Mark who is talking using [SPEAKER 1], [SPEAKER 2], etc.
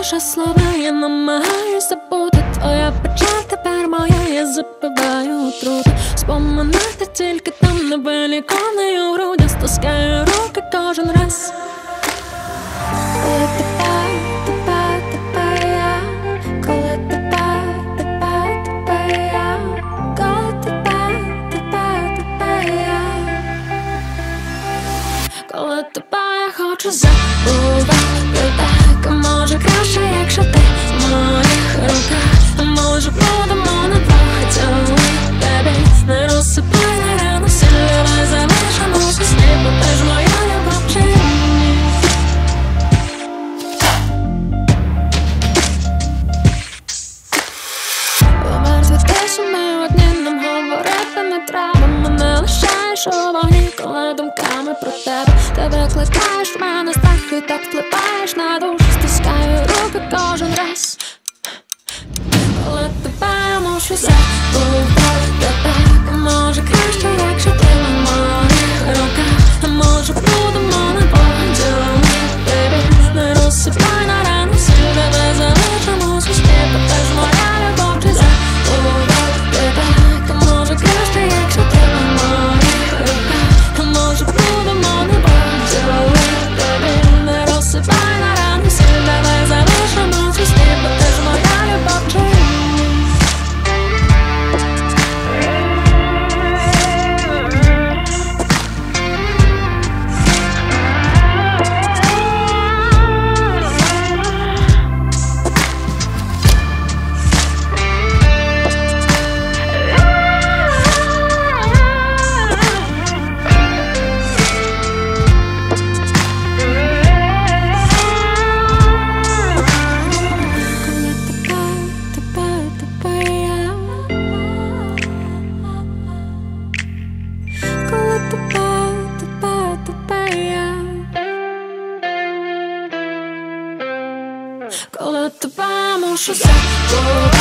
[SPEAKER 1] лише слова, я намагаюсь забути твоя печаль тепер моя, я запиваю отруту. Споминати тільки там невиліковний у грудях, стискаю руки кожен раз. Коли тебе я, коли тебе я, коли тебе я, коли тебе я хочу забувати так, може краще, якщо ти в моїх руках, може будемо на двох, цілуй тебе, не розсипай на рану сіль, давай залишимось у сні, бо ти ж моя любов чи ні. Померзли те, що ми одні, нам говорити не треба, мене лишаєш у вогні, коли думками про тебе. Ти викликаєш в мене страх і так впливаєш на душу, стискаю руки кожен раз. Коли тебе я мушу забувати так, може краще, якщо ти в моїх руках, може будемо на двох, цілуй тебе, не розсипай на рану сіль, давай залишимось у сні, бо ти ж моя любов, чи забувати так, може краще, якщо ти в моїх руках, може будемо на двох, цілуй тебе, не розсипай на рану сіль, давай залишимось у сні, бо ти ж моя любов, чи ні. Коли тебе мушу забути